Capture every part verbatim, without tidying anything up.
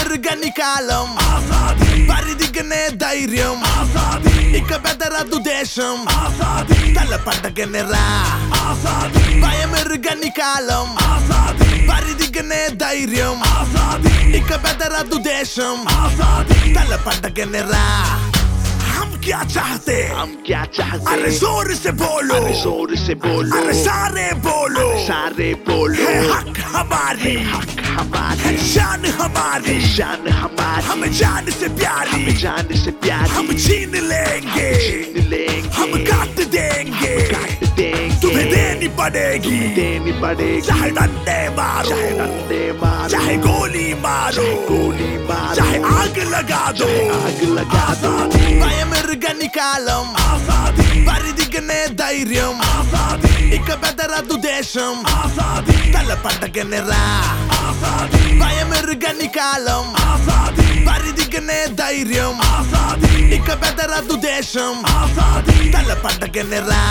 భయమెరుగని కాలం పరిదిగనే ధైర్యం ఇక బెదరదు దేశం తల పండగనెరా భయమెరుగని కాలం పరిదిగనే ధైర్యం ఇక బెదరదు దేశం తల పండగనెరా हम क्या चाहते हम क्या चाहते अरे जोर से बोलो अरे जोर से बोलो अरे सारे बोलो सारे बोलो है हक हमारी हक हमारी है शान हमारी शान हमारी हम जान से प्यारी हम जान से प्यारी हम छीन लेंगे छीन लेंगे हम काट देंगे काट देंगे तुम्हें देनी पड़ेगी देनी पड़ेगी चाहे डंडे मारो चाहे डंडे मारो चाहे गोली मारो चाहे गोली मारो चाहे आग लगा दो आग लगा दो భయమెరుగని కాలం పరిదిగనే ధైర్యం ఇక బెదరదు దేశం తల పండగనెరా భయమెరుగని కాలం పరిదిగనే ధైర్యం ఇక బెదరదు దేశం తల పండగనెరా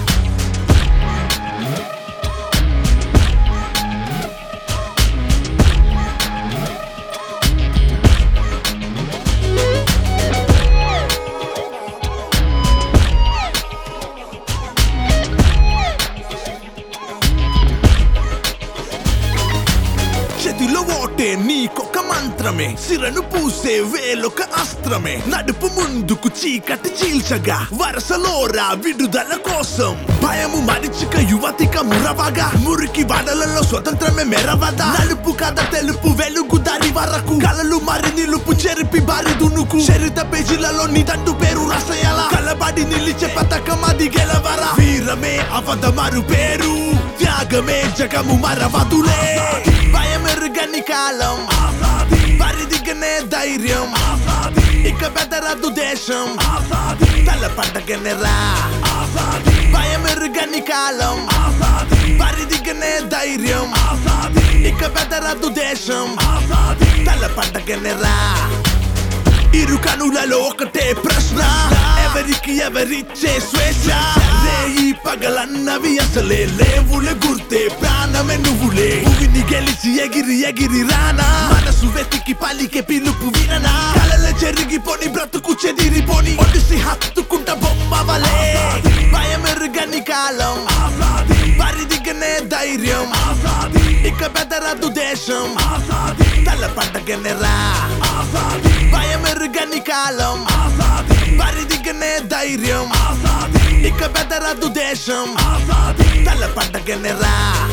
చేతిలో ఓటే నీకొక మంత్రమే సిరను పూసే వేలొక అస్త్రమే నడుపు ముందుకు చీకటి చీల్చగా వరసలోరా విడుదల కోసం భయము మరిచిక యువతిక మురవగా మురికి వడలలో స్వతంత్రమే మెరవదా నలుపు కథ తెలుపు వెలుగు దారి వరకు కలలు మరి నిలుపు చెరిపి బారి దునుకు చరిత పేజీలలో నిదండు పేరు రసయల కలబడి నిలిచే పథకం అది గెలవరా వీరమే అవద మరు పేరు త్యాగమే జగము మరవదులే భయమెరుగని కాలం పరిదిగనే ధైర్యం ఇక బెదరదు దేశం తల పండగనెరా భయమెరుగని కాలం పరిదిగనే ధైర్యం ఇక బెదరదు దేశం తల పండగనెరా ఇరు కనులలో ఒకటే ప్రశ్న ఎవరికి ఎవరిచ్చే స్వేచ్ఛ రేయి పగలన్నవి అసలే లేవులే గుర్తే ప్రాణమే నువ్వులే భూమిని గెలిచి ఎగిరి ఎగిరి రానా మనసు వెతికి పలికే పిలుపు విననా కలల చెరిగిపోని బ్రతుకు చెదిరిపోని ఒడిసి హత్తుకుంట బొమ్మవలే భయమెరుగని కాలం పరిదిగనే ధైర్యం ఇక బెదరదు దేశం తల పండగనెరా భయమెరుగని కాలం పరిదిగనే ధైర్యం ఇక బెదరదు దేశం తల పండగనెరా